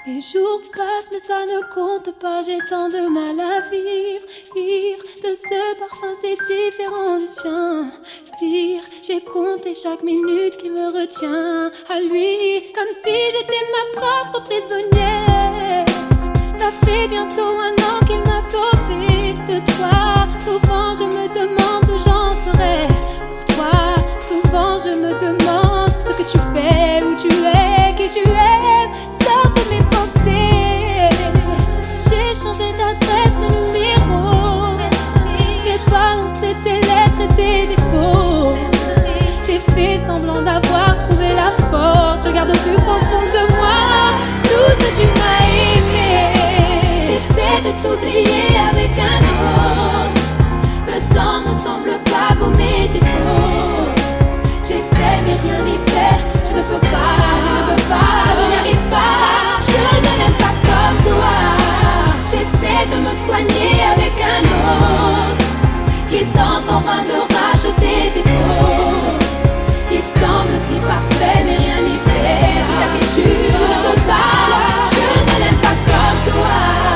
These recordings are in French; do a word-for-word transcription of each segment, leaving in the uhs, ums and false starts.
Les jours passent mais ça ne compte pas, j'ai tant de mal à vivre. Ivre de ce parfum c'est différent du tien. Pire, j'ai compté chaque minute qui me retient à lui, comme si j'étais ma propre prisonnière. Ça fait bientôt un an qu'il m'a sauvée de toi. Souvent je me demande où j'en serais pour toi. Souvent je me demande ce que tu fais, où tu es, qui tu aimes. Sors de mes pensées. J'ai changé d'adresse, de numéro. J'ai balancé tes lettres et tes défauts. J'ai fait semblant d'avoir trouvé la force. Je garde au plus profond de moi tout ce que tu m'as aimé. J'essaie de t'oublier avec un autre. Le temps ne semble pas gommer tes fautes. J'essaie mais rien n'y faire. Je ne peux pas, je ne veux pas, je n'y arrive pas. Je ne l'aime pas comme toi. J'essaie de me soigner avec un autre qui tente en vain de racheter tes fautes. Il semble si parfait mais rien n'y fait. Je t'habitue, je ne veux pas. Je ne l'aime pas comme toi.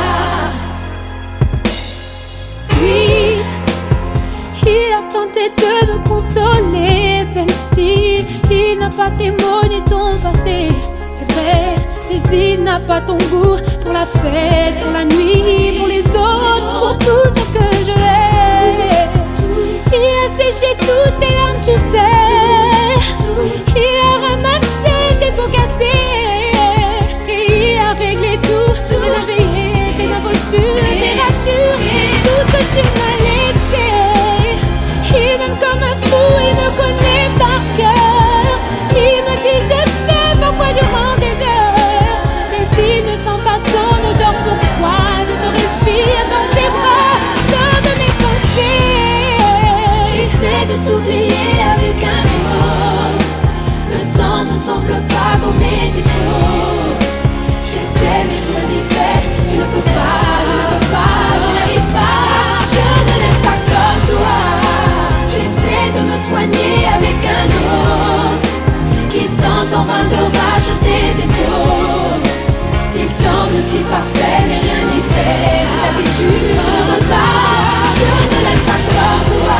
Oui, il a tenté de me consoler, même si il n'a pas tes mots ni ton passé. C'est vrai, mais il n'a pas ton goût pour la fête, pour la nuit, pour les autres, pour tout ce que je hais. Il a séché toutes tes larmes, tu sais. Il a ramassé tes pots cassés. Et il a réglé tout, tes impayés, tes impostures, tes ratures, tout ce que tu m'as laissé. Il m'aime comme un fou, il me connaît par cœur. Il me dit je t'aime parfois durant des heures. Mais il ne sent pas ton odeur, pourquoi je te respire dans ses bras, sors de mes pensées. J'essaie de t'oublier avec un autre. Le temps ne semble pas gommer tes fautes. J'essaie mais rien n'y fait. Je ne peux pas, je ne veux pas, je n'arrive pas. Je ne l'aime pas comme toi. J'essaie de me soigner avec un autre qui tente en vain de racheter des fautes. Il semble si parfait mais rien n'y fait. Je t'habitue, je ne veux pas. Je ne l'aime pas comme toi.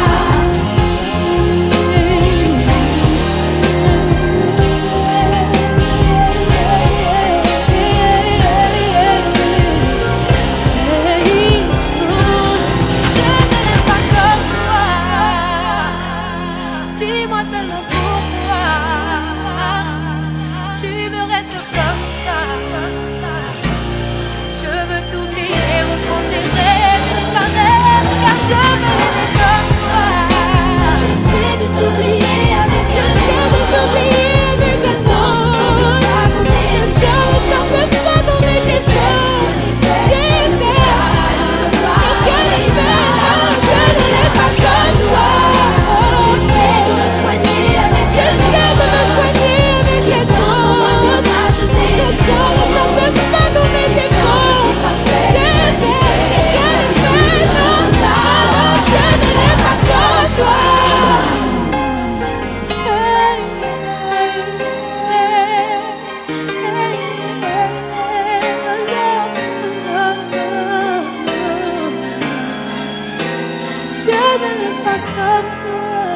Dis-moi seulement pourquoi tu me restes comme ça. Je veux t'oublier, reprendre tes rêves, disparaître, car je veux l'aimer comme toi. J'essaie de t'oublier avec un autre. J'essaie de t'oublier avec un temps. Ne semble pas gommer le temps. Ne semble pas gommer tes fautes. J'essaie, je ne veux pas, je ne veux pas. Je ne l'aime pas comme toi. J'essaie de me soigner avec un autre. Le temps en vain de racheter des fautes. Ne semble pas gommer tes fautes. Si parfait, j'essaie, d'habitude, je ne veux pas. Je ne l'aime pas comme toi. Je ne l'aime pas comme toi.